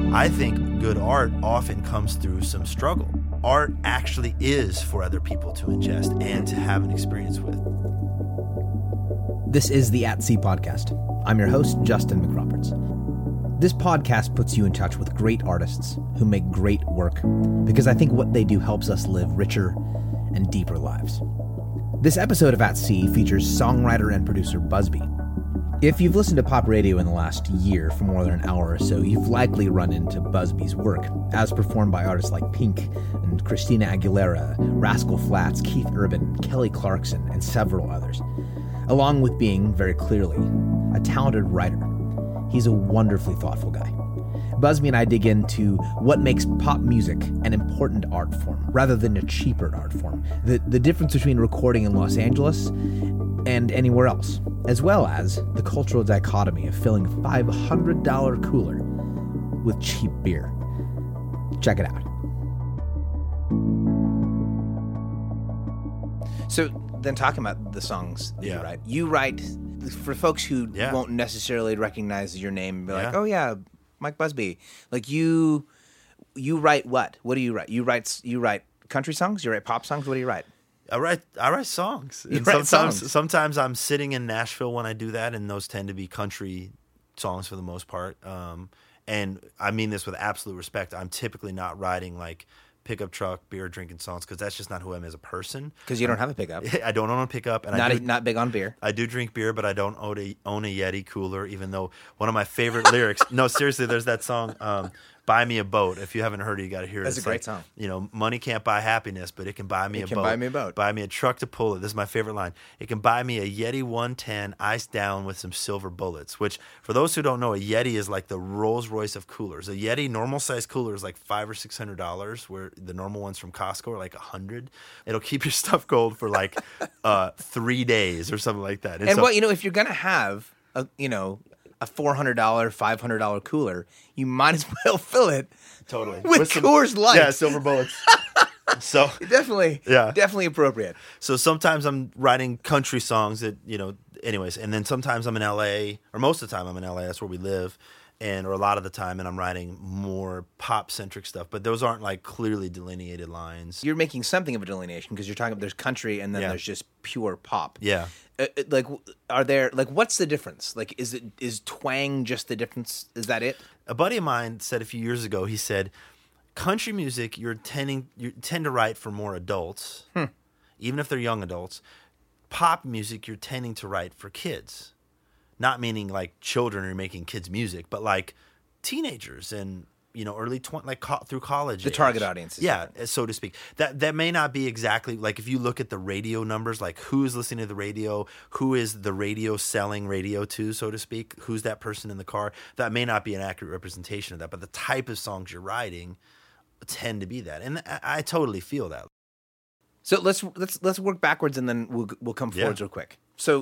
I think good art often comes through some struggle. Art actually is for other people to ingest and to have an experience with. This is the At Sea Podcast. I'm your host, Justin McRoberts. This podcast puts you in touch with great artists who make great work because I think what they do helps us live richer and deeper lives. This episode of At Sea features songwriter and producer Busby. If you've listened to pop radio in the last year for more than an hour or so, you've likely run into Busby's work, as performed by artists like Pink and Christina Aguilera, Rascal Flatts, Keith Urban, Kelly Clarkson, and several others, along with being, very clearly, a talented writer. He's a wonderfully thoughtful guy. Busby and I dig into what makes pop music an important art form, rather than a cheaper art form, the difference between recording in Los Angeles and anywhere else, as well as the cultural dichotomy of filling a $500 cooler with cheap beer. Check it out. So then talking about the songs that you write for folks who won't necessarily recognize your name and be like, oh yeah, Mike Busby. Like you write what? What do you write? You write country songs? You write pop songs? What do you write? I write songs. You write songs. Sometimes I'm sitting in Nashville when I do that, and those tend to be country songs for the most part. And I mean this with absolute respect. I'm typically not writing like pickup truck, beer drinking songs because that's just not who I am as a person. Because you don't have a pickup. I don't own a pickup, and not big on beer. I do drink beer, but I don't own a Yeti cooler. Even though one of my favorite lyrics. No, seriously, there's that song. Buy me a boat. If you haven't heard it, you got to hear it. That's a great song. You know, money can't buy happiness, but it can buy me a boat. It can buy me a boat. Buy me a truck to pull it. This is my favorite line. It can buy me a Yeti 110 iced down with some silver bullets, which for those who don't know, a Yeti is like the Rolls Royce of coolers. A Yeti normal size cooler is like $500 or $600, where the normal ones from Costco are like $100. It'll keep your stuff cold for like 3 days or something like that. And so, if you're going to have a $400, $500 cooler, you might as well fill it with Coors Light. Yeah, silver bullets. So definitely appropriate. So sometimes I'm writing country songs that, anyways, and then sometimes I'm in LA, or most of the time I'm in LA, that's where we live, or a lot of the time, and I'm writing more pop-centric stuff, but those aren't like clearly delineated lines. You're making something of a delineation because you're talking about there's country and then there's just pure pop. Yeah. What's the difference? Like, is twang just the difference? Is that it? A buddy of mine said a few years ago, he said, country music, you tend to write for more adults, even if they're young adults. Pop music, you're tending to write for kids. Not meaning like children are making kids music, but like teenagers and early 20s, like through college. The target audience. Yeah, so to speak. That may not be exactly like if you look at the radio numbers, like who is listening to the radio, who is the radio selling radio to, so to speak, who's that person in the car. That may not be an accurate representation of that, but the type of songs you're writing tend to be that, and I totally feel that. So let's work backwards and then we'll come forwards real quick. So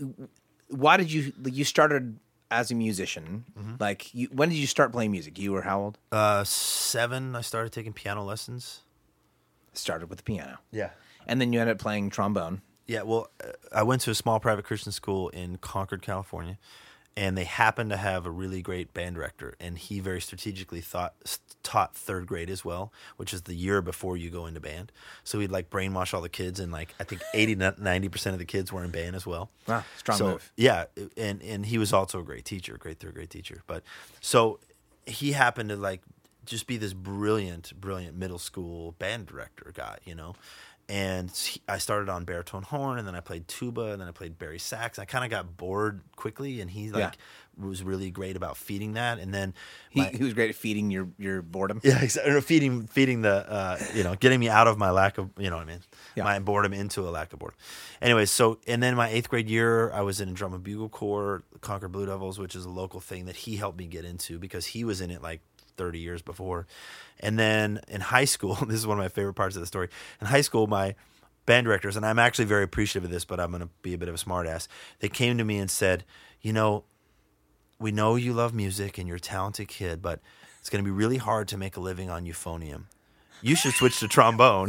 why did you started as a musician? Mm-hmm. Like, when did you start playing music? You were how old? 7. I started taking piano lessons. Started with the piano. Yeah. And then you ended up playing trombone. Yeah, well, I went to a small private Christian school in Concord, California, and they happened to have a really great band director, and he very strategically taught third grade as well, which is the year before you go into band. So he'd like brainwash all the kids, and like I think 80-90% of the kids were in band as well. Wow, strong move. Yeah, and he was also a great teacher, great third grade teacher. But so he happened to like just be this brilliant middle school band director guy, And I started on baritone horn, and then I played tuba, and then I played bari sax. I kind of got bored quickly, and he was really great about feeding that. And then he was great at feeding your boredom. Yeah, exactly. Feeding the getting me out of my lack of my boredom into a lack of boredom. Anyway, so and then my 8th grade year, I was in a drum and bugle corps, Concord Blue Devils, which is a local thing that he helped me get into because he was in it like 30 years before. And then in high school, this is one of my favorite parts of the story. In high school, my band directors, and I'm actually very appreciative of this, but I'm going to be a bit of a smartass. They came to me and said, we know you love music and you're a talented kid, but it's going to be really hard to make a living on euphonium. You should switch to trombone.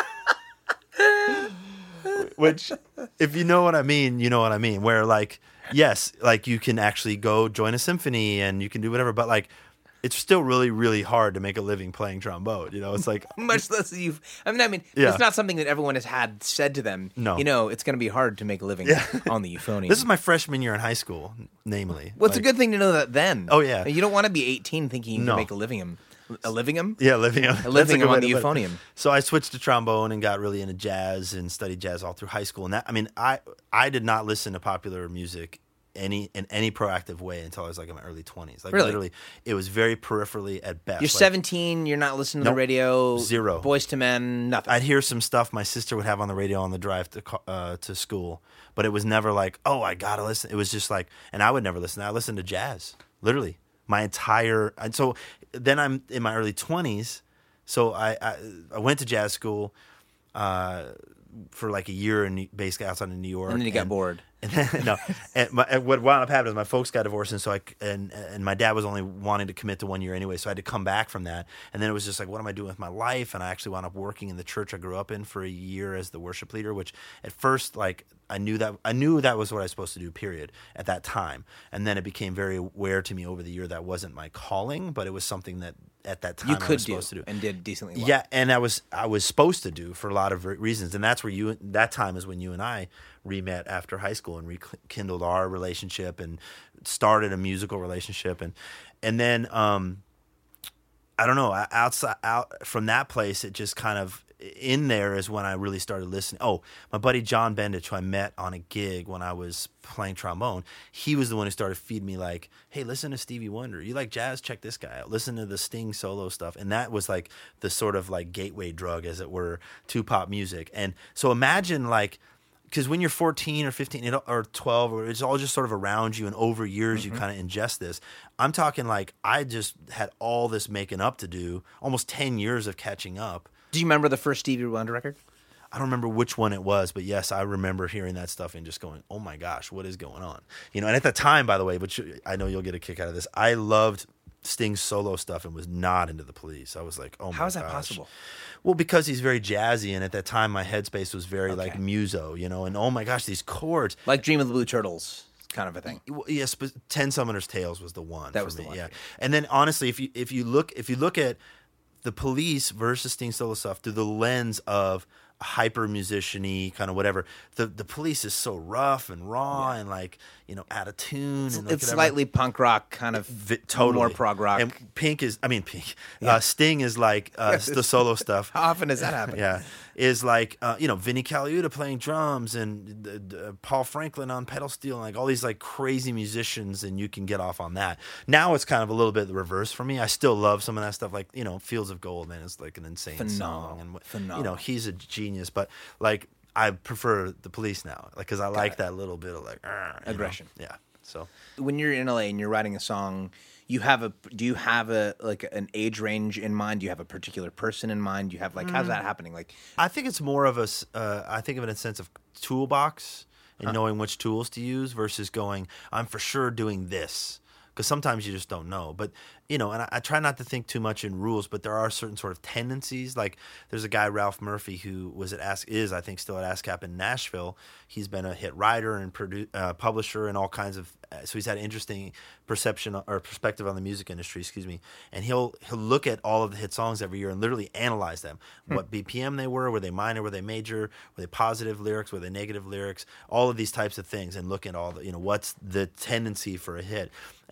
Which, if you know what I mean, you know what I mean. Where like, yes, like you can actually go join a symphony and you can do whatever, but like, it's still really, really hard to make a living playing trombone. It's like much less it's not something that everyone has had said to them. No. It's going to be hard to make a living on the euphonium. This is my freshman year in high school, namely. Well, it's a good thing to know that then. Oh, yeah. You don't want to be 18 thinking you can make a living. A living? Yeah, living on the euphonium. So I switched to trombone and got really into jazz and studied jazz all through high school. And I did not listen to popular music in any proactive way until I was like in my early 20s. Like literally, it was very peripherally at best. You're 17. You're not listening to the radio. Zero. Boyz II Men. Nothing. I'd hear some stuff my sister would have on the radio on the drive to school, but it was never like, oh, I gotta listen. It was just like, and I would never listen. I listened to jazz, literally. And so then I'm in my early 20s. So I went to jazz school for like a year basically outside of New York. And then you got bored. And then, and what wound up happening is my folks got divorced, and so and my dad was only wanting to commit to 1 year anyway, so I had to come back from that. And then it was just like, what am I doing with my life? And I actually wound up working in the church I grew up in for a year as the worship leader, which at first, like, I knew that was what I was supposed to do, period, at that time. And then it became very aware to me over the year that wasn't my calling, but it was something that at that time I was supposed to do and did decently well. Yeah, and I was supposed to do for a lot of reasons, and that's where that time is when you and I re-met after high school and rekindled our relationship and started a musical relationship, and then I don't know, out from that place, it just kind of, in there is when I really started listening. Oh, my buddy John Bendich, who I met on a gig when I was playing trombone, he was the one who started feeding me like, hey, listen to Stevie Wonder. You like jazz? Check this guy out. Listen to the Sting solo stuff. And that was like the sort of like gateway drug, as it were, to pop music. And so imagine like, because when you're 14 or 15 or 12, or it's all just sort of around you, and over years you kind of ingest this. I'm talking like I just had all this making up to do, almost 10 years of catching up. Do you remember the first Stevie Wonder record? I don't remember which one it was, but yes, I remember hearing that stuff and just going, oh my gosh, what is going on? And at the time, by the way, but I know you'll get a kick out of this, I loved Sting's solo stuff and was not into the Police. I was like, oh my gosh. How is that possible? Well, because he's very jazzy, and at that time my headspace was very like muso, and oh my gosh, these chords. Like Dream of the Blue Turtles kind of a thing. Yes, but 10 Summoner's Tales was the one. That was the one. Yeah. And then honestly, if you look at the Police versus Sting solo stuff through the lens of hyper musician-y kind of whatever, the Police is so rough and raw and like out of tune, and it's slightly punk rock, kind of totally more prog rock. And Sting is like the solo stuff. How often does that happen? Yeah, is like Vinnie Colaiuta playing drums and Paul Franklin on pedal steel, and like all these like crazy musicians, and you can get off on that. Now it's kind of a little bit the reverse for me. I still love some of that stuff, like Fields of Gold, man, is like an insane song, and phenomenal. He's a genius, but like I prefer the Police now, like because I like that little bit of like aggression. Yeah. So when you're in LA and you're writing a song, do you have like an age range in mind? Do you have a particular person in mind? Do you have like how's that happening? Like I think it's more of I think of it in a sense of toolbox and knowing which tools to use versus going, I'm for sure doing this. Because sometimes you just don't know. But, and I try not to think too much in rules, but there are certain sort of tendencies. Like there's a guy, Ralph Murphy, who I think still at ASCAP in Nashville. He's been a hit writer and publisher and all kinds of, so he's had an interesting perspective on the music industry, and he'll look at all of the hit songs every year and literally analyze them. What BPM they were they minor, were they major, were they positive lyrics, were they negative lyrics, all of these types of things, and look at all the, what's the tendency for a hit.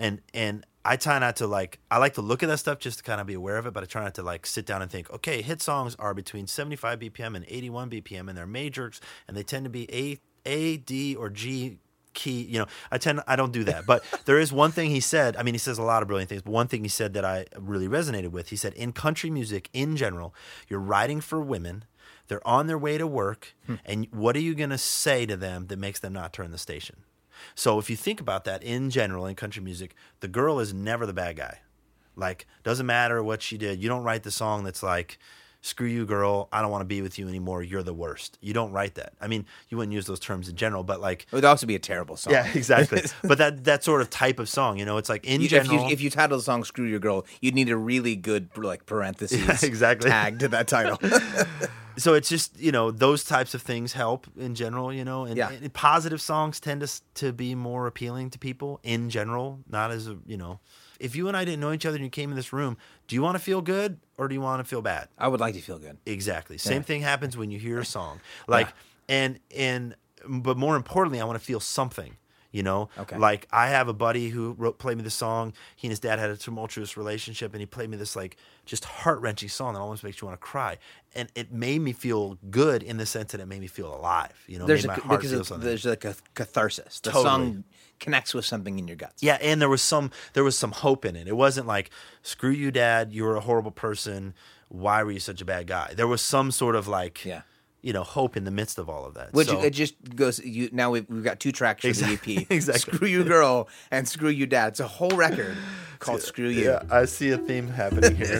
And I try not to I like to look at that stuff just to kind of be aware of it, but I try not to sit down and think, okay, hit songs are between 75 BPM and 81 BPM, and they're majors, and they tend to be A, D, or G key. I don't do that. But there is one thing he said. I mean, he says a lot of brilliant things, but one thing he said that I really resonated with, he said, in country music in general, you're writing for women, they're on their way to work, and what are you going to say to them that makes them not turn the station? So if you think about that in general in country music, the girl is never the bad guy. Like, doesn't matter what she did. You don't write the song that's like, screw you, girl, I don't want to be with you anymore, you're the worst. You don't write that. I mean, you wouldn't use those terms in general, but like... It would also be a terrible song. Yeah, exactly. But that sort of type of song, it's like in general... If you title the song Screw Your Girl, you'd need a really good like parentheses exactly. tag to that title. So it's just, those types of things help in general, and, and positive songs tend to be more appealing to people in general, not as if you and I didn't know each other and you came in this room, do you want to feel good or do you want to feel bad? I would like to feel good. Exactly. Same thing happens when you hear a song. Like, but more importantly, I want to feel something. Okay. Like I have a buddy who played me the song. He and his dad had a tumultuous relationship, and he played me this like just heart-wrenching song that almost makes you want to cry. And it made me feel good in the sense that it made me feel alive. Made my heart feel something. There's like a catharsis. The song connects with something in your guts. Yeah, and there was some hope in it. It wasn't like, screw you, Dad, you were a horrible person. Why were you such a bad guy? There was some sort of like hope in the midst of all of that. Which it just goes. Now we've got 2 tracks for the EP. Exactly. Screw You Girl and Screw You Dad. It's a whole record called Screw You. Yeah, I see a theme happening here.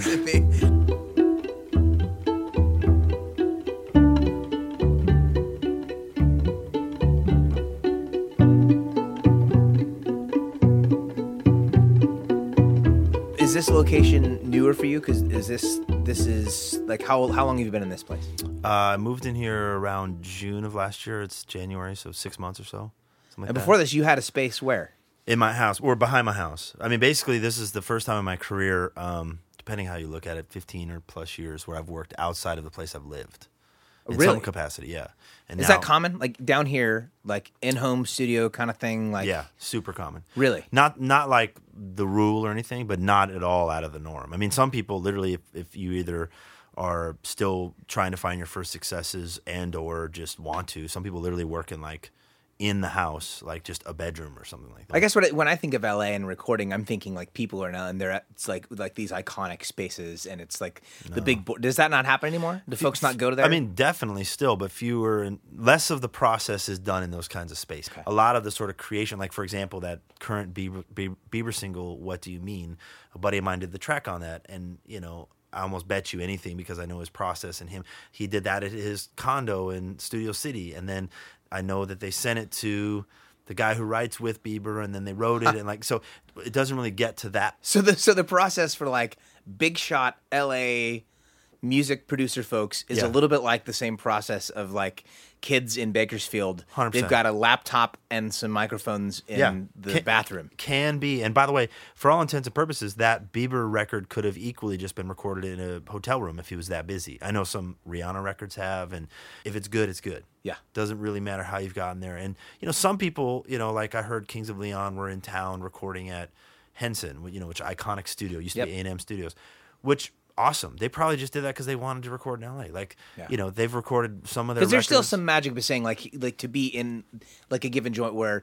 Is this location newer for you? Because this is like how long have you been in this place? I moved in here around June of last year. It's January, so 6 months or so. And before this, you had a space where? In my house, or behind my house. I mean, basically, this is the first time in my career, depending how you look at it, 15 or plus years, where I've worked outside of the place I've lived. In some capacity, yeah. And is that common? Like down here, like in-home studio kind of thing? Like yeah, super common. Really? Not like the rule or anything, but not at all out of the norm. I mean, some people literally, if you either are still trying to find your first successes and or just want to, some people literally work in like in the house, like just a bedroom or something like that. I guess when I think of LA and recording, I'm thinking like people are now and it's like these iconic spaces, and it's like the big. Does that not happen anymore? Do folks not go to there? I mean, definitely still, but fewer and less of the process is done in those kinds of spaces. Okay. A lot of the sort of creation, like for example, that current Bieber single, "What Do You Mean?" A buddy of mine did the track on that, and I almost bet you anything because I know his process and him. He did that at his condo in Studio City, and then I know that they sent it to the guy who writes with Bieber, and then they wrote it, and like so, it doesn't really get to that. So the process for like big shot LA music producer folks is a little bit like the same process of like kids in Bakersfield. 100%. They've got a laptop and some microphones in the bathroom. Can be. And by the way, for all intents and purposes, that Bieber record could have equally just been recorded in a hotel room if he was that busy. I know some Rihanna records have, and if it's good, it's good. Yeah. Doesn't really matter how you've gotten there. And, some people, like I heard Kings of Leon were in town recording at Henson, which iconic studio, used to be A&M Studios, which awesome. They probably just did that because they wanted to record in LA. Like, they've recorded some of their records. Because there's still some magic of saying like to be in like a given joint where,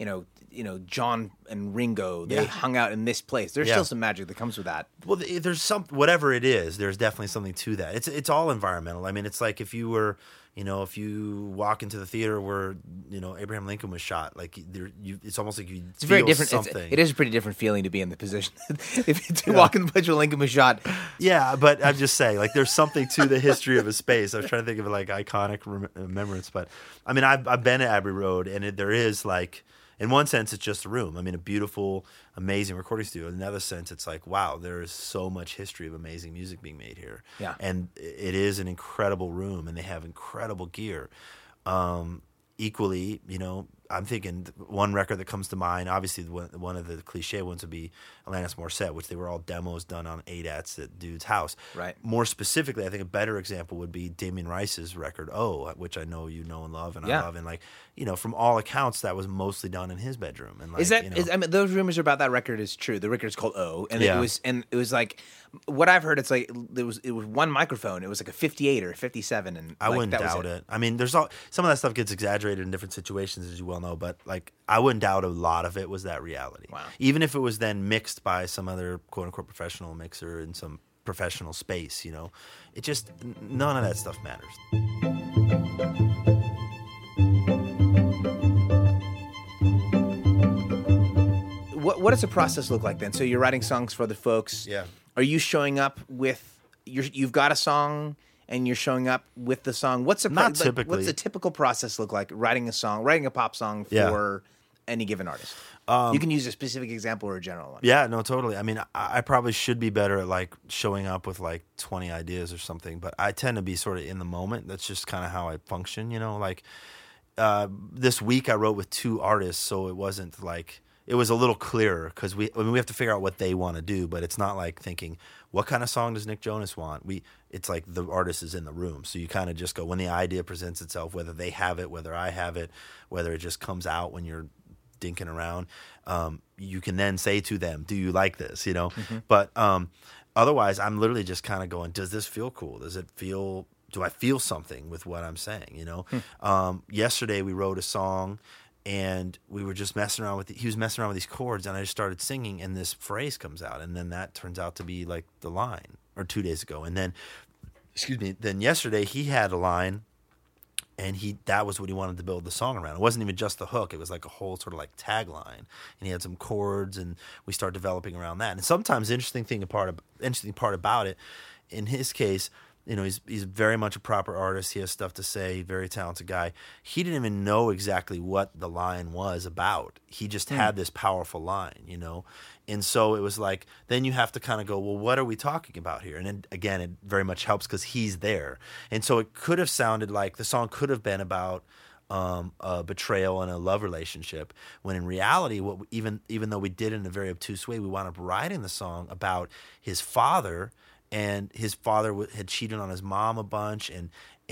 John and Ringo, they hung out in this place. There's still some magic that comes with that. Well, there's whatever it is, there's definitely something to that. It's all environmental. I mean, it's like if you were, if you walk into the theater where, Abraham Lincoln was shot, like it's almost like it's very different. Something. It is a pretty different feeling to be in the position. If you walk in the place where Lincoln was shot. Yeah, but I'm just saying, like, there's something to the history of a space. I was trying to think of it like iconic remembrance, but I mean, I've been at Abbey Road, and there is like, in one sense, it's just a room. I mean, a beautiful, amazing recording studio. In another sense, it's like, wow, there is so much history of amazing music being made here. Yeah. And it is an incredible room, and they have incredible gear. Equally, I'm thinking one record that comes to mind, obviously one of the cliche ones would be Alanis Morissette, which they were all demos done on ADATs at dude's house. Right. More specifically, I think a better example would be Damien Rice's record, Oh, which I know you know and love, and I love. And like, from all accounts, that was mostly done in his bedroom. And like, I mean, those rumors about that record is true. The record is called Oh, and it was like, what I've heard, it's like it was one microphone. It was like a 58 or a 57, and I wouldn't doubt it. I mean, some of that stuff gets exaggerated in different situations, as you well know, but like I wouldn't doubt a lot of it was that reality. Wow. Even Even if it was then mixed by some other quote unquote professional mixer in some professional space, it just, none of that stuff matters. What does the process look like then? So you're writing songs for other folks. Yeah. Are you showing up with you've got a song and you're showing up with the song? Not typically. What's the typical process look like? Writing a pop song for any given artist? You can use a specific example or a general one. Yeah, no, totally. I mean, I probably should be better at like showing up with like 20 ideas or something, but I tend to be sort of in the moment. That's just kind of how I function, you know, like this week I wrote with 2 artists, so it wasn't like, it was a little clearer because we have to figure out what they want to do, but it's not like thinking, what kind of song does Nick Jonas want? It's like the artist is in the room. So you kind of just go, when the idea presents itself, whether they have it, whether I have it, whether it just comes out when you're dinking around, you can then say to them, do you like this, you know? Mm-hmm. But otherwise, I'm literally just kind of going, does this feel cool? Do I feel something with what I'm saying, you know? Yesterday we wrote a song, and we were just messing around he was messing around with these chords, and I just started singing, and this phrase comes out, and then that turns out to be like the line, or 2 days ago. And then, then yesterday he had a line, and that was what he wanted to build the song around. It wasn't even just the hook. It was like a whole sort of like tagline, and he had some chords, and we started developing around that. And sometimes the interesting part about it, in his case, you know, he's very much a proper artist. He has stuff to say, very talented guy. He didn't even know exactly what the line was about. He just had this powerful line, you know. And so it was like, then you have to kind of go, well, what are we talking about here? And then, again, it very much helps because he's there. And so it could have sounded like the song could have been about a betrayal and a love relationship, when in reality, even though we did it in a very obtuse way, we wound up writing the song about his father. And his father had cheated on his mom a bunch, and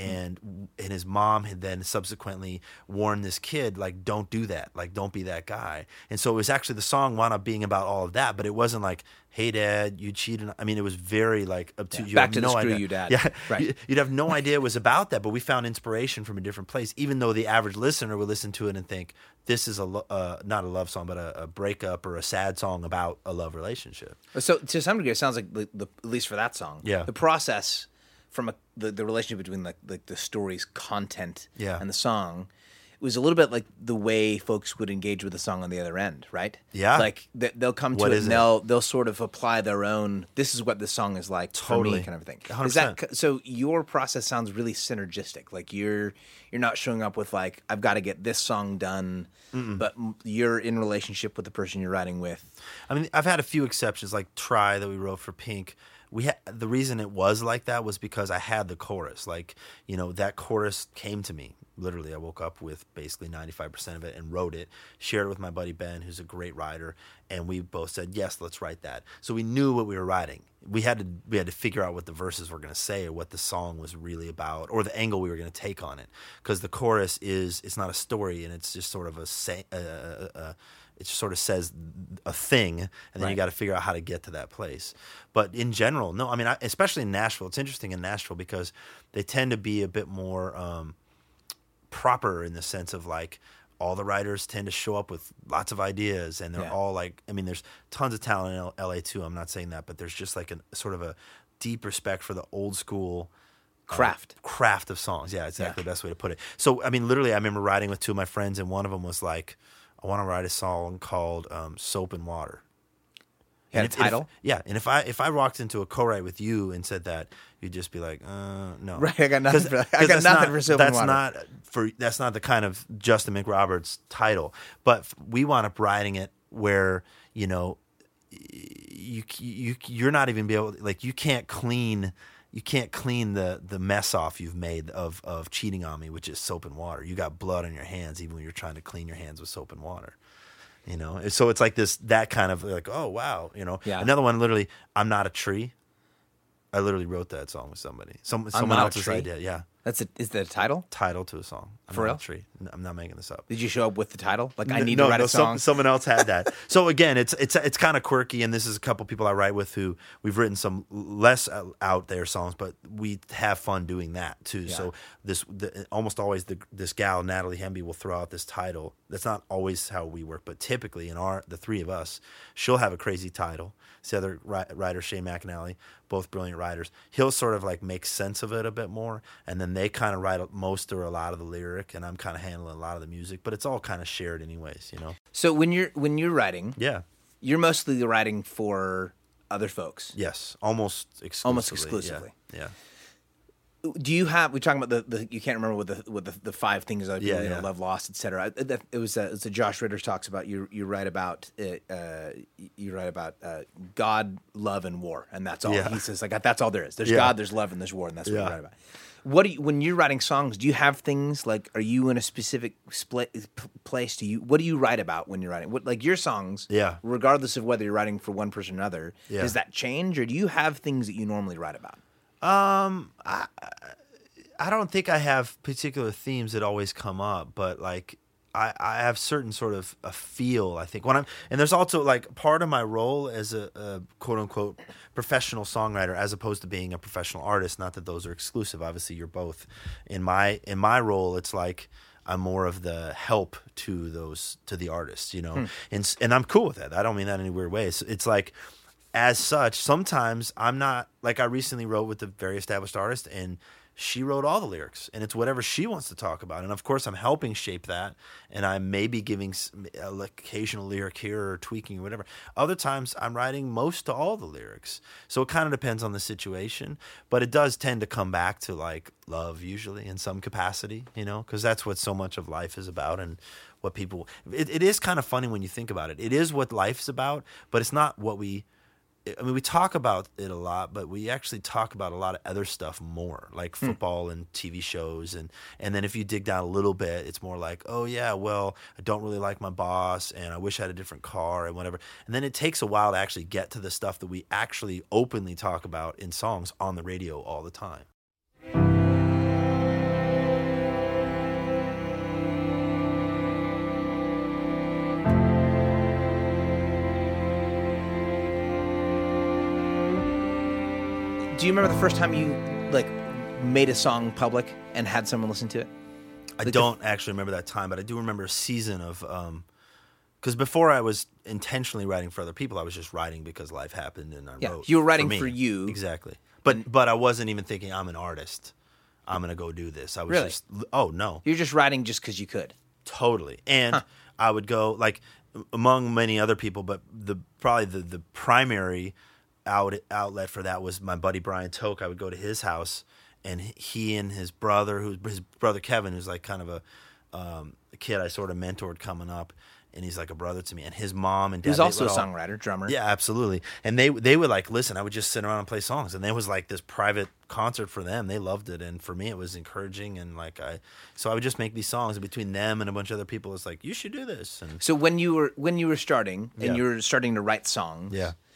his mom had then subsequently warned this kid, like, don't do that, like, don't be that guy. And so it was actually, the song wound up being about all of that, but it wasn't like, hey, Dad, you cheated. I mean, it was very like obtuse. Yeah, back to the screw you, Dad. Yeah, right. You'd have no idea it was about that, but we found inspiration from a different place. Even though the average listener would listen to it and think this is not a love song, but a breakup or a sad song about a love relationship. So to some degree, it sounds like at least for that song, the process from the relationship between the story's content and the song. It was a little bit like the way folks would engage with the song on the other end, right? Yeah. Like they'll come to it and they'll sort of apply their own, this is what this song is like for me, kind of thing. 100%. Is that, so your process sounds really synergistic. Like you're not showing up with like, I've got to get this song done, but you're in relationship with the person you're writing with. I mean, I've had a few exceptions, like Try that we wrote for Pink. The reason it was like that was because I had the chorus. Like, you know, that chorus came to me. Literally, I woke up with basically 95% of it and wrote it, shared it with my buddy Ben, who's a great writer, and we both said, yes, let's write that. So we knew what we were writing. We had to figure out what the verses were going to say or what the song was really about or the angle we were going to take on it. Because the chorus it's not a story, and it's just sort of it just sort of says a thing, and then you got to figure out how to get to that place. But in general, no, I mean, especially in Nashville, it's interesting in Nashville because they tend to be a bit more proper in the sense of like all the writers tend to show up with lots of ideas, and they're all like, I mean, there's tons of talent in LA too. I'm not saying that, but there's just like a sort of a deep respect for the old school craft of songs. Yeah, exactly the best way to put it. So, I mean, literally, I remember writing with 2 of my friends, and one of them was like, I want to write a song called Soap and Water. And a title? And if I walked into a co-write with you and said that, you'd just be like, no. Right, I got nothing for Soap and Water. That's not the kind of Justin McRoberts title. But we wound up writing it where, you know, you're not even be able, like, you can't clean the mess off you've made of cheating on me, which is soap and water. You got blood on your hands even when you're trying to clean your hands with soap and water. You know, so it's like that kind of like, oh wow, you know. Yeah. Another one, literally, I'm Not a Tree. I literally wrote that song with somebody. Someone else's idea. Yeah. Is that a title? Title to a song. For real? Tree. I'm not making this up. Did you show up with the title? Like, I need to write a song? Someone else had that. So again, it's kind of quirky, and this is a couple people I write with who we've written some less out there songs, but we have fun doing that too. Yeah. So almost always this gal, Natalie Hemby, will throw out this title. That's not always how we work, but typically in the 3 of us, she'll have a crazy title. It's the other writer, Shane McAnally, both brilliant writers. He'll sort of like make sense of it a bit more, and then they kind of write most or a lot of the lyric, and I'm kind of handling a lot of the music, but it's all kind of shared anyways, you know. So when you're writing, you're mostly writing for other folks. Yes, almost exclusively. Yeah. Do you have? We're talking about the you can't remember what the 5 things other people love, lost, etc. It was a Josh Ritter talks about. You write about God, love, and war, and that's all. He says like that's all there is. There's God, there's love, and there's war, and that's what you write about. When you're writing songs, do you have things like? Are you in a specific place? What do you write about when you're writing? What like your songs? Yeah. Regardless of whether you're writing for one person or another, does that change, or do you have things that you normally write about? I don't think I have particular themes that always come up, but like I have certain sort of a feel, I think, and there's also like part of my role as a quote unquote professional songwriter as opposed to being a professional artist. Not that those are exclusive. Obviously you're both. In my role, it's like I'm more of the help to the artists, and I'm cool with that. I don't mean that in any weird way. It's like, as such, sometimes I'm not, like I recently wrote with a very established artist, and she wrote all the lyrics, and it's whatever she wants to talk about. And of course, I'm helping shape that, and I may be giving an occasional lyric here or tweaking or whatever. Other times, I'm writing most to all the lyrics. So it kind of depends on the situation, but it does tend to come back to like love, usually in some capacity, because that's what so much of life is about, and what people. It is kind of funny when you think about it. It is what life's about, but it's not what we. I mean, we talk about it a lot, but we actually talk about a lot of other stuff more, like football and TV shows. And then if you dig down a little bit, it's more like, oh, yeah, well, I don't really like my boss, and I wish I had a different car and whatever. And then it takes a while to actually get to the stuff that we actually openly talk about in songs on the radio all the time. Do you remember the first time you like made a song public and had someone listen to it? I don't actually remember that time, but I do remember a season of because before I was intentionally writing for other people, I was just writing because life happened and I wrote. You were writing for you, exactly. But I wasn't even thinking I'm an artist. I'm gonna go do this. I was just no. You're just writing just because you could. Totally, and I would go like among many other people, but probably the primary outlet for that was my buddy Brian Toke. I would go to his house, and he and his brother Kevin, who's like kind of a kid I sort of mentored coming up, and he's like a brother to me, and his mom and dad. He's also a songwriter, drummer. Yeah, absolutely. And they would like listen. I would just sit around and play songs, and there was like this private concert for them. They loved it, and for me, it was encouraging. And so I would just make these songs, and between them and a bunch of other people, it's like, you should do this. And so when you were starting and you were starting to write songs,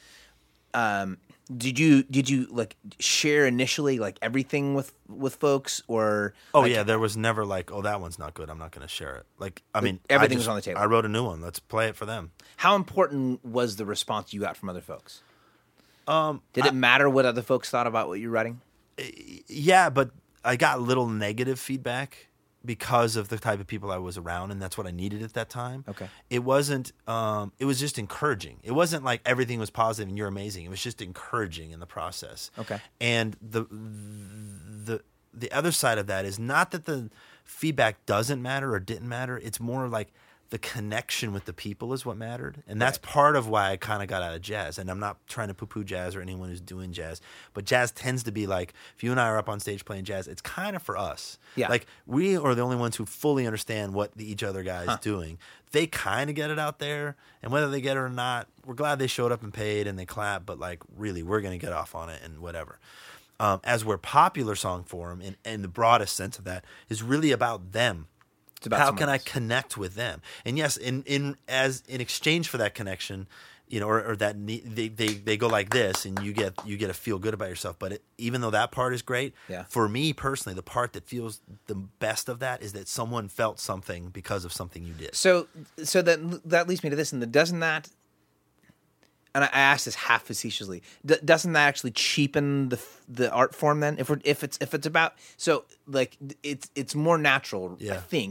did you like share initially like everything with folks, or there was never like, oh, that one's not good, I'm not going to share it. Like, I mean, everything was on the table. I wrote a new one, let's play it for them. How important was the response you got from other folks? Did it matter what other folks thought about what you're writing? Yeah, but I got little negative feedback because of the type of people I was around, and that's what I needed at that time. Okay. It wasn't, it was just encouraging. It wasn't like everything was positive and you're amazing. It was just encouraging in the process. Okay. And the other side of that is not that the feedback doesn't matter or didn't matter. It's more like the connection with the people is what mattered. And that's part of why I kind of got out of jazz. And I'm not trying to poo-poo jazz or anyone who's doing jazz, but jazz tends to be like, if you and I are up on stage playing jazz, it's kind of for us. Yeah. Like, we are the only ones who fully understand what each other guy is doing. They kind of get it out there, and whether they get it or not, we're glad they showed up and paid and they clap, but like, really, we're going to get off on it and whatever. As we're popular song form, in the broadest sense of that, is really about them. How can I connect with them? And yes, in exchange for that connection, or that they go like this, and you get to feel good about yourself. But even though that part is great, for me personally, the part that feels the best of that is that someone felt something because of something you did. So that leads me to this, and doesn't that? And I asked this half facetiously. Doesn't that actually cheapen the art form then? If it's about, so like it's more natural, I think,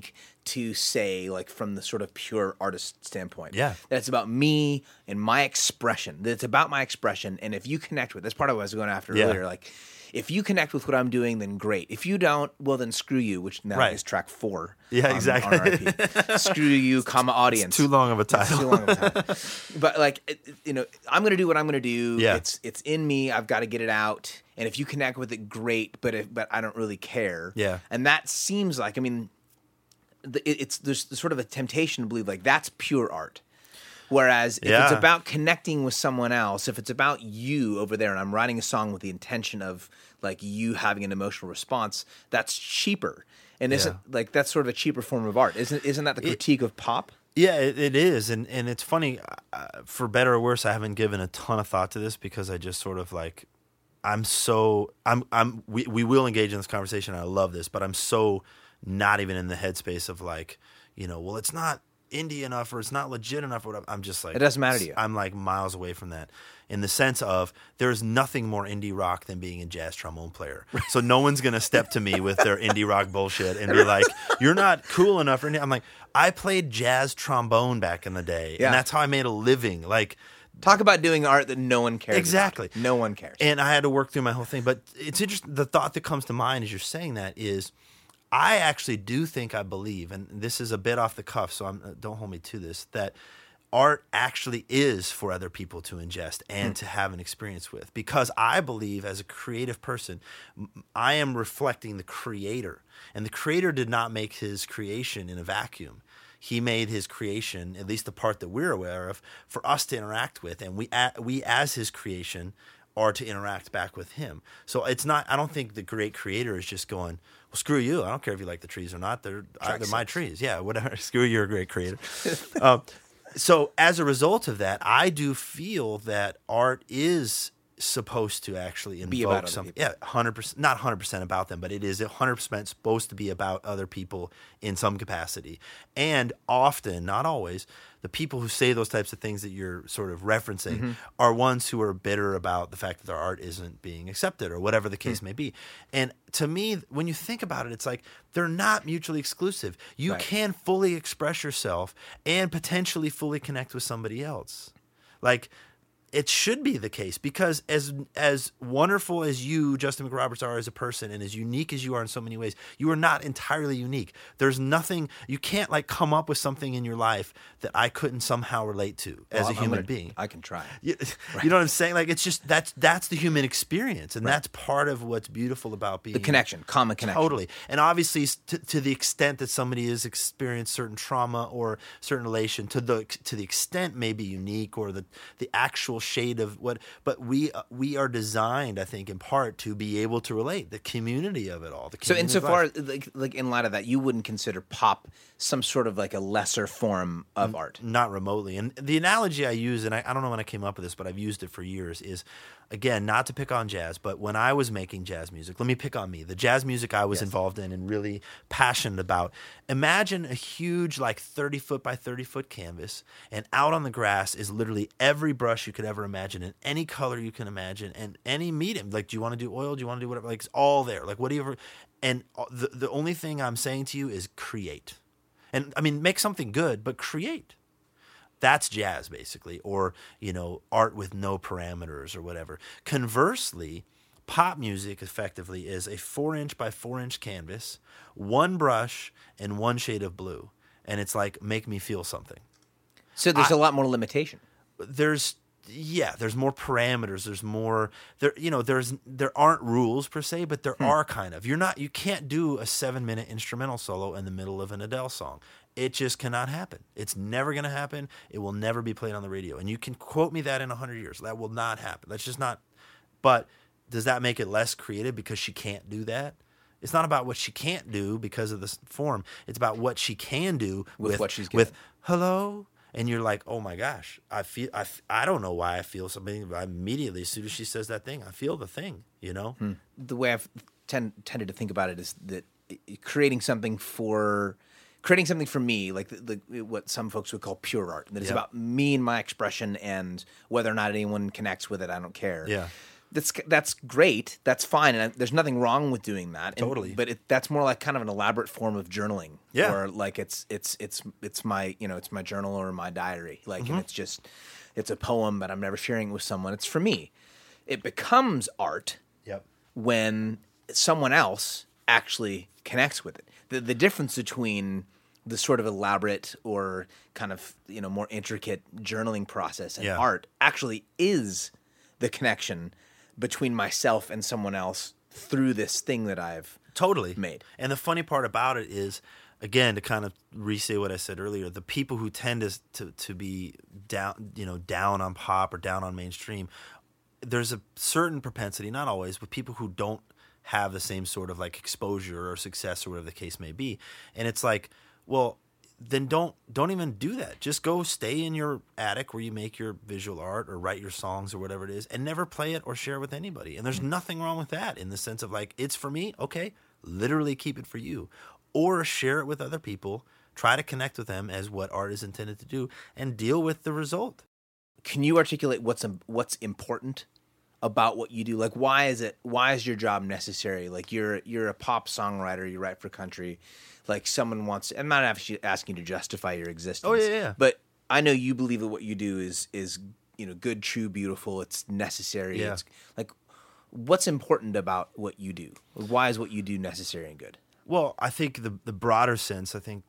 to say, like, from the sort of pure artist standpoint. Yeah. That it's about me and my expression. That it's about my expression. And if you connect with, that's part of what I was going after earlier. Like, if you connect with what I'm doing, then great. If you don't, well, then screw you, which now is track 4. Yeah, exactly. On RIP. Screw you, audience. It's too long of a title. It's too long of a title. But, like, I'm going to do what I'm going to do. Yeah. It's in me. I've got to get it out. And if you connect with it, great. But I don't really care. Yeah. And that seems like, I mean, there's sort of a temptation to believe, like, that's pure art. Whereas if it's about connecting with someone else, if it's about you over there and I'm writing a song with the intention of, like, you having an emotional response, that's cheaper. And isn't like that's sort of a cheaper form of art? Isn't that the critique of pop? Yeah, it is. And it's funny, for better or worse, I haven't given a ton of thought to this because I just sort of like we will engage in this conversation. I love this, but I'm so not even in the headspace of, like, well, it's not indie enough or it's not legit enough or whatever. I'm just like, it doesn't matter to you. I'm like miles away from that in the sense of there's nothing more indie rock than being a jazz trombone player. So no one's going to step to me with their indie rock bullshit and be like, you're not cool enough for indie. I'm like, I played jazz trombone back in the day and that's how I made a living. Like, talk about doing art that no one cares exactly about. No one cares. And I had to work through my whole thing. But it's interesting. The thought that comes to mind as you're saying that is, I actually do think I believe, and this is a bit off the cuff, so don't hold me to this, that art actually is for other people to ingest and to have an experience with. Because I believe as a creative person, I am reflecting the creator. And the creator did not make his creation in a vacuum. He made his creation, at least the part that we're aware of, for us to interact with. And we as his creation, are to interact back with him. So it's not, I don't think the great creator is just going, well, screw you. I don't care if you like the trees or not. They're my trees. Yeah, whatever. Screw you, you're a great creator. So as a result of that, I do feel that art is supposed to actually invoke something. Yeah, 100%, not 100% about them, but it is 100% supposed to be about other people in some capacity. And often, not always, the people who say those types of things that you're sort of referencing are ones who are bitter about the fact that their art isn't being accepted or whatever the case may be. And to me, when you think about it, it's like they're not mutually exclusive. You can fully express yourself and potentially fully connect with somebody else. Like, it should be the case because as wonderful as you, Justin McRoberts, are as a person and as unique as you are in so many ways, you are not entirely unique. There's nothing, you can't like come up with something in your life that I couldn't somehow relate to as a human being. I can try. You know what I'm saying? Like, it's just, that's the human experience. And that's part of what's beautiful about being. The connection, common connection. Totally. And obviously to the extent that somebody has experienced certain trauma or certain relation, to the extent maybe unique or the actual shade of what, but we are designed, I think, in part to be able to relate the community of it all. So insofar, like in light of that, you wouldn't consider pop some sort of like a lesser form of art? Not remotely. And the analogy I use, and I don't know when I came up with this, but I've used it for years, is, again, not to pick on jazz, but when I was making jazz music, let me pick on me. The jazz music I was involved in and really passionate about. Imagine a huge, like 30-foot by 30-foot canvas, and out on the grass is literally every brush you could ever imagine in any color you can imagine and any medium. Like, do you want to do oil? Do you want to do whatever? Like, it's all there. Like, what do you ever? And the only thing I'm saying to you is create. And I mean, make something good, but create. That's jazz, basically, or, art with no parameters or whatever. Conversely, pop music effectively is a 4-inch by 4-inch canvas, one brush, and one shade of blue. And it's like, make me feel something. So there's a lot more limitation. There's more parameters. There's more there aren't rules per se, but there are kind of. You can't do a 7-minute instrumental solo in the middle of an Adele song. It just cannot happen. It's never going to happen. It will never be played on the radio. And you can quote me that in 100 years. That will not happen. That's just not. But does that make it less creative because she can't do that? It's not about what she can't do because of this form. It's about what she can do with what she's with hello. And you're like, oh my gosh, I don't know why I feel something. But immediately, as soon as she says that thing, I feel the thing, The way I've tended to think about it is that creating something for me, like what some folks would call pure art, that is about me and my expression, and whether or not anyone connects with it, I don't care. Yeah. that's great. That's fine, and there's nothing wrong with doing that. Totally. But that's more like kind of an elaborate form of journaling. Yeah. Or like it's my it's my journal or my diary. Like and it's a poem, but I'm never sharing it with someone. It's for me. It becomes art. Yep. When someone else actually connects with it. The difference between the sort of elaborate or kind of more intricate journaling process and art actually is the connection between myself and someone else through this thing that I've made. And the funny part about it is, again, to kind of re-say what I said earlier, the people who tend to be down on pop or down on mainstream, there's a certain propensity, not always, but people who don't have the same sort of like exposure or success or whatever the case may be. And it's like, well, then don't even do that. Just go stay in your attic where you make your visual art or write your songs or whatever it is, and never play it or share it with anybody. And there's nothing wrong with that in the sense of like, it's for me, okay, literally keep it for you. Or share it with other people, try to connect with them as what art is intended to do, and deal with the result. Can you articulate what's important about what you do? Like, why is your job necessary? Like, you're a pop songwriter, you write for country. Like, someone wants, I'm not actually asking you to justify your existence. Oh, yeah. But I know you believe that what you do is good, true, beautiful. It's necessary. Yeah. It's like, what's important about what you do? Why is what you do necessary and good? Well, I think the broader sense, I think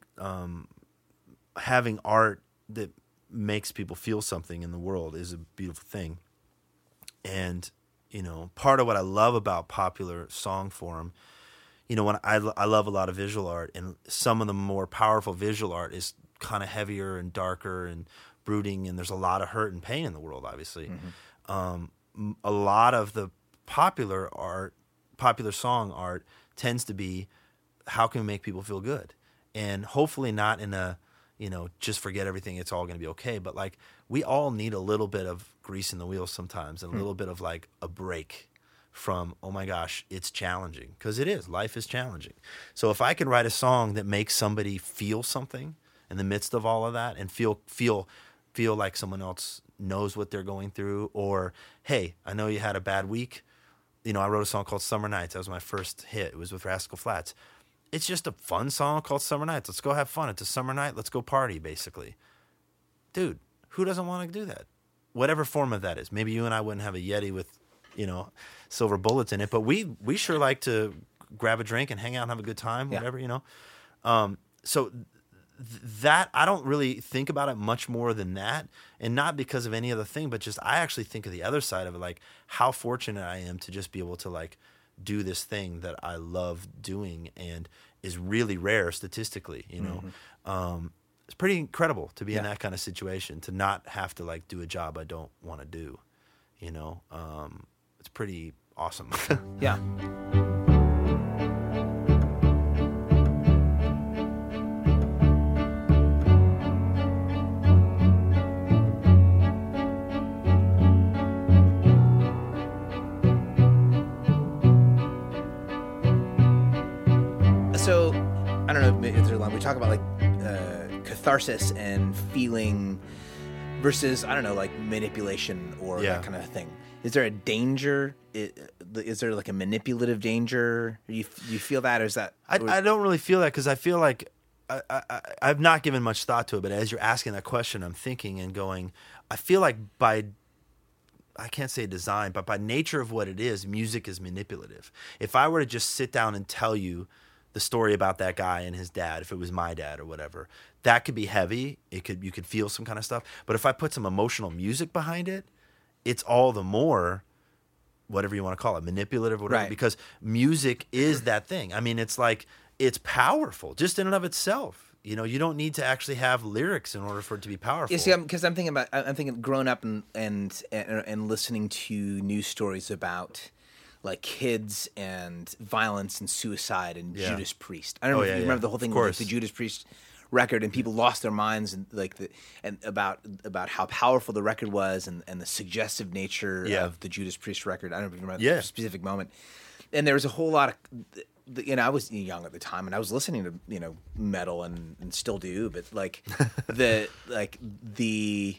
having art that makes people feel something in the world is a beautiful thing. And, part of what I love about Popular Song Forum, when I love a lot of visual art, and some of the more powerful visual art is kind of heavier and darker and brooding, and there's a lot of hurt and pain in the world, obviously. Mm-hmm. A lot of the popular song art tends to be, how can we make people feel good? And hopefully not in a, just forget everything, it's all going to be okay. But like, we all need a little bit of grease in the wheels sometimes, and a little bit of like a break from, oh my gosh, it's challenging. Because it is. Life is challenging. So if I can write a song that makes somebody feel something in the midst of all of that, and feel like someone else knows what they're going through, or, hey, I know you had a bad week. I wrote a song called Summer Nights. That was my first hit. It was with Rascal Flatts. It's just a fun song called Summer Nights. Let's go have fun. It's a summer night. Let's go party, basically. Dude, who doesn't want to do that? Whatever form of that is. Maybe you and I wouldn't have a Yeti with, silver bullets in it, but we sure like to grab a drink and hang out and have a good time, whatever, So that, I don't really think about it much more than that, and not because of any other thing, but just I actually think of the other side of it, like how fortunate I am to just be able to like do this thing that I love doing and is really rare statistically, Mm-hmm. It's pretty incredible to be in that kind of situation, to not have to like do a job I don't want to do, it's pretty awesome. Yeah. So, I don't know, if there's a lot, we talk about like catharsis and feeling versus, I don't know, like manipulation or that kind of thing. Is there a danger? Is there like a manipulative danger? Do you feel that, or is that? I don't really feel that, because I feel like I've not given much thought to it. But as you're asking that question, I'm thinking and going, I feel like I can't say design, but by nature of what it is, music is manipulative. If I were to just sit down and tell you the story about that guy and his dad, if it was my dad or whatever, that could be heavy. You could feel some kind of stuff. But if I put some emotional music behind it, it's all the more, whatever you want to call it, manipulative, whatever, right. Because music is that thing. I mean, it's like, it's powerful just in and of itself. You don't need to actually have lyrics in order for it to be powerful. You see, because I'm thinking growing up and listening to news stories about like kids and violence and suicide and Judas Priest. I don't know if you remember the whole thing with like, the Judas Priest record, and people lost their minds and about how powerful the record was and the suggestive nature of the Judas Priest record. I don't know if you remember that specific moment. And there was a whole lot of, I was young at the time, and I was listening to metal and still do, but like the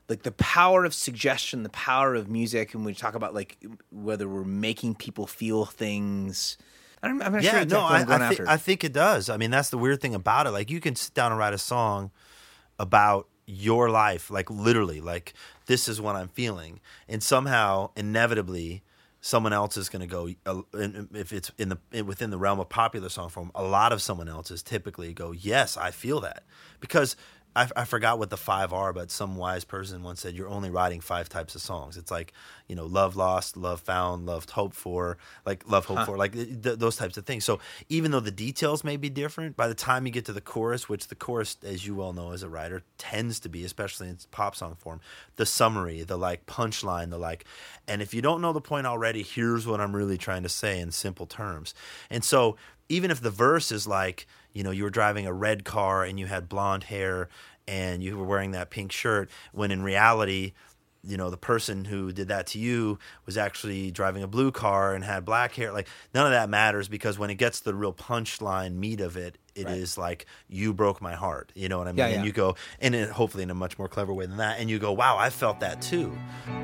like the power of suggestion, the power of music, and we talk about like whether we're making people feel things. I'm not sure exactly what I'm going after. I think it does. I mean, that's the weird thing about it. Like, you can sit down and write a song about your life, like literally, like this is what I'm feeling, and somehow, inevitably, someone else is going to go. If it's within the realm of popular song form, a lot of someone else's typically go, yes, I feel that, because I forgot what the 5 are, but some wise person once said you're only writing 5 types of songs. It's like, love lost, love found, love hoped for, like love hoped for, like those types of things. So even though the details may be different, by the time you get to the chorus, which the chorus, as you well know as a writer, tends to be, especially in pop song form, the summary, the like punchline, the like, and if you don't know the point already, here's what I'm really trying to say in simple terms. And so even if the verse is like, you were driving a red car and you had blonde hair and you were wearing that pink shirt, when in reality, the person who did that to you was actually driving a blue car and had black hair. Like, none of that matters, because when it gets to the real punchline meat of it, it right. is like, you broke my heart. You know what I mean? Yeah, and you go, and hopefully in a much more clever way than that, and you go, wow, I felt that too.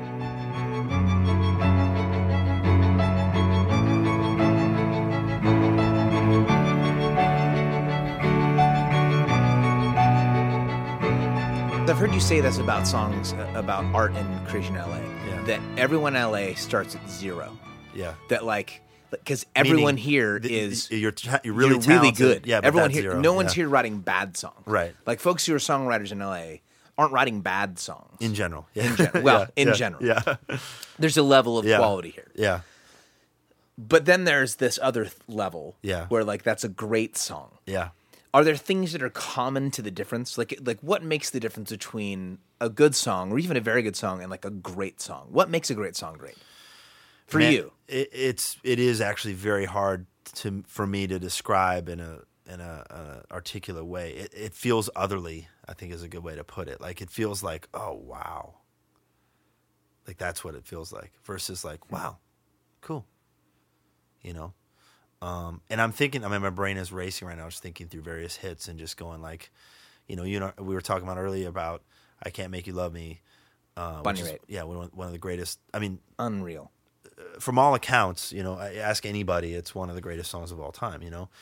I've heard you say this about songs, about art and creation in LA, that everyone in LA starts at 0. Yeah. That because everyone here is you're really good. Yeah, but everyone here, 0. no one's here writing bad songs. Right. Like folks who are songwriters in LA aren't writing bad songs. In general. Yeah. In general. Well, in general. Yeah. There's a level of quality here. Yeah. But then there's this other level where like that's a great song. Yeah. Are there things that are common to the difference? Like what makes the difference between a good song or even a very good song and like a great song? What makes a great song great for you? It is actually very hard for me to describe in a articulate way. It feels otherly, I think is a good way to put it. Like, it feels like, oh wow, like that's what it feels like, versus like, wow, cool, and I'm thinking, my brain is racing right now, just thinking through various hits and just going like, we were talking about earlier about I Can't Make You Love Me. Bunny Raitt. Yeah, one of the greatest. I mean, unreal. From all accounts, I ask anybody, it's one of the greatest songs of all time,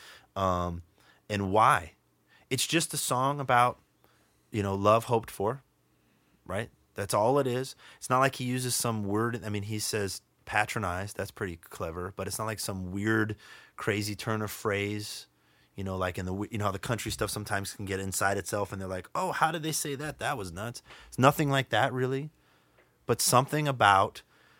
and why? It's just a song about, love hoped for, right? That's all it is. It's not like he uses some word. I mean, he says patronized. That's pretty clever, but it's not like some weird, crazy turn of phrase, like in the, how the country stuff sometimes can get inside itself and they're like, oh, how did they say that? That was nuts. It's nothing like that really, but something about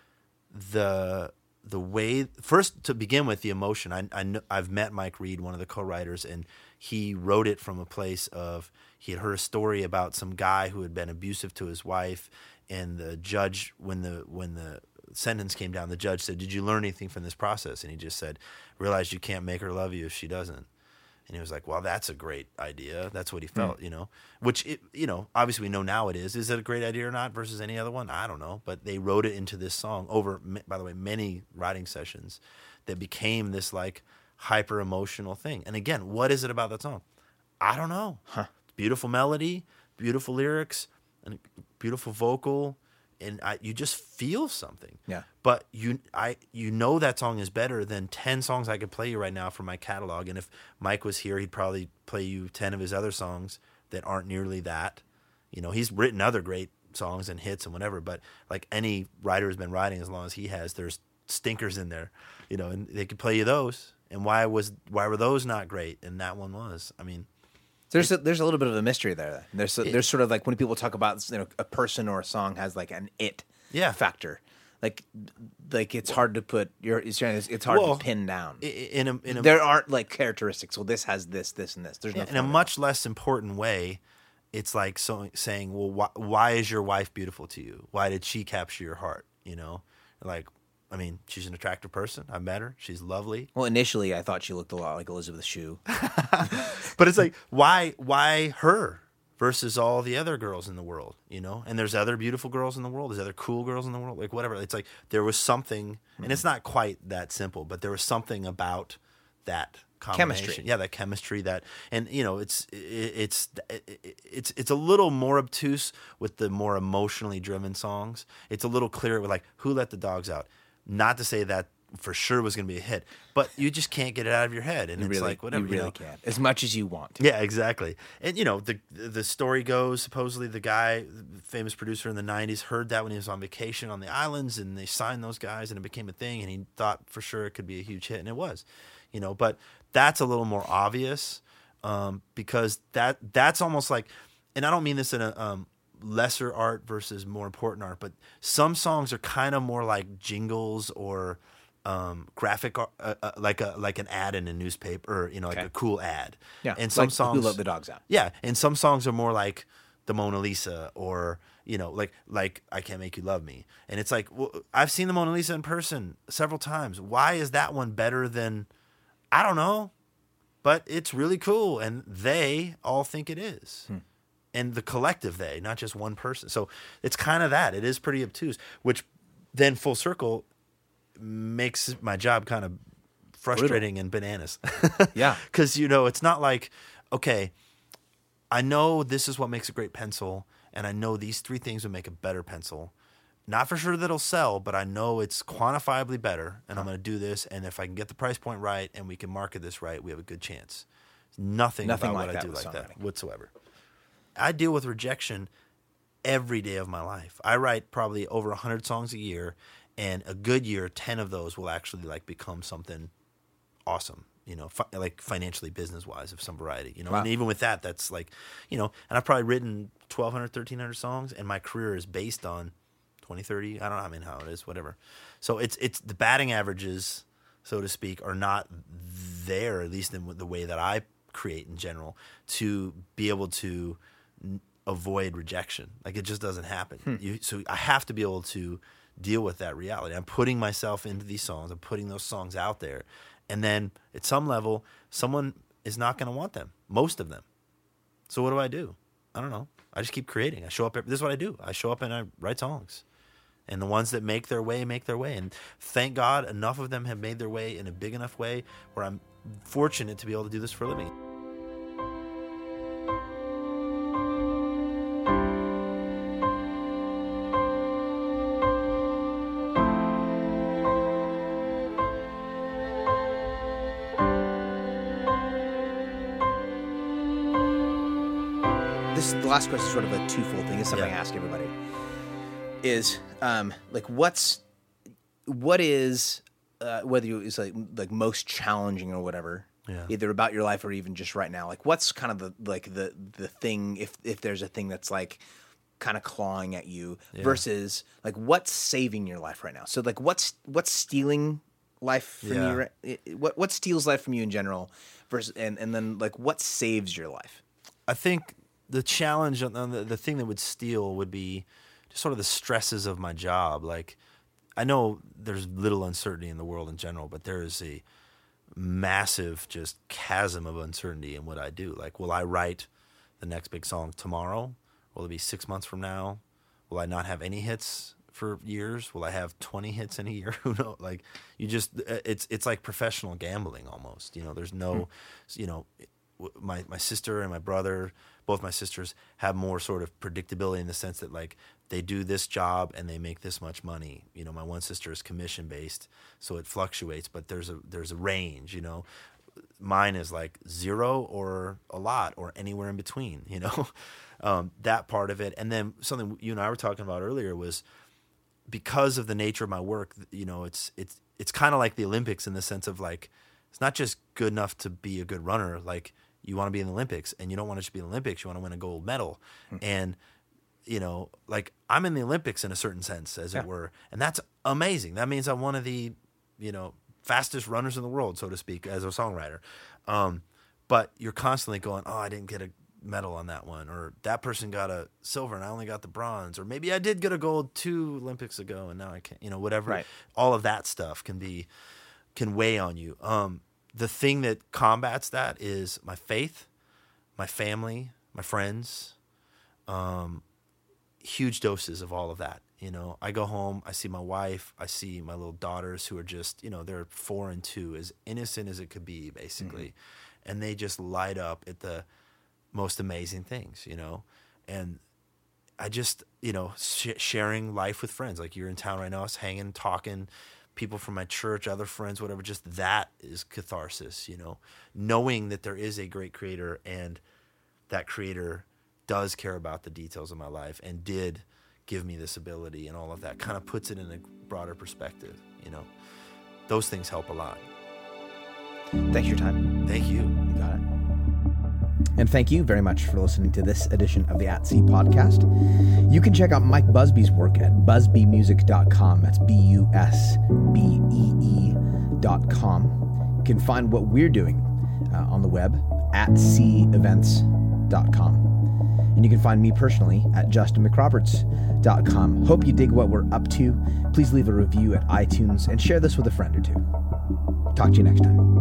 the way, first to begin with, the emotion. I've met Mike Reed, one of the co-writers, and he wrote it from a place of, he had heard a story about some guy who had been abusive to his wife, and the judge, when the sentence came down, the judge said, did you learn anything from this process? And he just said, realize you can't make her love you if she doesn't. And he was like, well, that's a great idea. That's what he felt, which, obviously we know now it is. Is it a great idea or not versus any other one? I don't know. But they wrote it into this song over, by the way, many writing sessions that became this like hyper emotional thing. And again, what is it about that song? I don't know. Beautiful melody, beautiful lyrics, and beautiful vocal. And you just feel something. Yeah. But you know that song is better than 10 songs I could play you right now from my catalog. And if Mike was here, he'd probably play you 10 of his other songs that aren't nearly that. He's written other great songs and hits and whatever. But like any writer who's been writing as long as he has, there's stinkers in there, and they could play you those. And why were those not great and that one was? I mean, there's a little bit of a mystery there. There's sort of like when people talk about a person or a song has like an factor. Like it's hard to put it's hard to pin down. There aren't like characteristics. Well, this has this, and this. There's in a much less important way. It's like saying, well, why is your wife beautiful to you? Why did she capture your heart? Like, I mean, she's an attractive person. I met her. She's lovely. Well, initially, I thought she looked a lot like Elizabeth Shue. But it's like, why her versus all the other girls in the world, And there's other beautiful girls in the world. There's other cool girls in the world. Like, whatever. It's like there was something, and it's not quite that simple, but there was something about that combination. Chemistry. Yeah, that chemistry. And it's a little more obtuse with the more emotionally driven songs. It's a little clearer with like Who Let the Dogs Out. Not to say that for sure was going to be a hit, but you just can't get it out of your head, and it's like whatever. You really can't, as much as you want. Yeah, exactly. And the story goes, supposedly the guy, the famous producer in the '90s, heard that when he was on vacation on the islands, and they signed those guys, and it became a thing, and he thought for sure it could be a huge hit, and it was. But that's a little more obvious because that's almost like, and I don't mean this in a lesser art versus more important art, but some songs are kind of more like jingles or graphic, like an ad in a newspaper, or like a cool ad. Yeah, and some like songs, Who Let the Dogs Out. Yeah, and some songs are more like the Mona Lisa, or like I Can't Make You Love Me. And it's like, well, I've seen the Mona Lisa in person several times. Why is that one better than? I don't know, but it's really cool, and they all think it is. And the collective they, not just one person. So it's kind of that. It is pretty obtuse, which then full circle makes my job kind of frustrating and bananas. Yeah. Because, it's not like, okay, I know this is what makes a great pencil, and I know these 3 things would make a better pencil. Not for sure that it'll sell, but I know it's quantifiably better, and I'm going to do this, and if I can get the price point right and we can market this right, we have a good chance. Nothing about like what that I do with like that songwriting. whatsoever. I deal with rejection every day of my life. I write probably over 100 songs a year, and a good year, 10 of those will actually like become something awesome, like financially, business-wise, of some variety, Wow. And even with that, that's like, and I've probably written 1,200, 1,300 songs, and my career is based on 20, 30, I don't know, how it is, whatever. So it's the batting averages, so to speak, are not there, at least in the way that I create in general, to be able to avoid rejection. Like, it just doesn't happen. So I have to be able to deal with that reality. I'm putting myself into these songs. I'm putting those songs out there. And then at some level, someone is not going to want them, most of them. So what do? I don't know. I just keep creating. I show up. This is what I do. I show up and I write songs. And the ones that make their way. And thank God enough of them have made their way in a big enough way where I'm fortunate to be able to do this for a living. The last question is sort of a twofold thing. It's something I ask everybody. Is like what is whether it's like most challenging or whatever, either about your life or even just right now. Like, what's kind of the thing, if there's a thing that's like kind of clawing at you, versus like what's saving your life right now. So like what's stealing life from you? What steals life from you in general, versus and then like what saves your life? I think the challenge, the thing that would steal would be just sort of the stresses of my job. Like, I know there's little uncertainty in the world in general, but there is a massive just chasm of uncertainty in what I do. Like, will I write the next big song tomorrow? Will it be 6 months from now? Will I not have any hits for years? Will I have 20 hits in a year? Who knows? Like, you just, it's like professional gambling almost. There's no, my sister and my brother, both my sisters, have more sort of predictability in the sense that, like, they do this job and they make this much money. My one sister is commission based, so it fluctuates, but there's a range. Mine is like 0 or a lot or anywhere in between. That part of it, and then something you and I were talking about earlier was because of the nature of my work. It's kind of like the Olympics in the sense of, like, it's not just good enough to be a good runner. Like, you want to be in the Olympics, and you don't want to just be in the Olympics. You want to win a gold medal. And, like, I'm in the Olympics in a certain sense, as it were. And that's amazing. That means I'm one of the, fastest runners in the world, so to speak, as a songwriter. But you're constantly going, oh, I didn't get a medal on that one. Or that person got a silver and I only got the bronze. Or maybe I did get a gold 2 Olympics ago and now I can't, whatever. Right. All of that stuff can weigh on you. The thing that combats that is my faith, my family, my friends, huge doses of all of that. You know, I go home, I see my wife, I see my little daughters who are just, you know, they're 4 and 2, as innocent as it could be, basically. Mm-hmm. And they just light up at the most amazing things, you know. And I just, you know, sharing life with friends. Like, you're in town right now, us hanging, talking, people from my church, other friends, whatever. Just that is catharsis, you know. Knowing that there is a great creator, and that creator does care about the details of my life and did give me this ability, and all of that kind of puts it in a broader perspective, you know. Those things help a lot. Thanks for your time. Thank you. You got it. And thank you very much for listening to this edition of the At Sea podcast. You can check out Mike Busby's work at busbymusic.com. That's BUSBEE.com. You can find what we're doing on the web at seaevents.com. And you can find me personally at justinmcroberts.com. Hope you dig what we're up to. Please leave a review at iTunes and share this with a friend or two. Talk to you next time.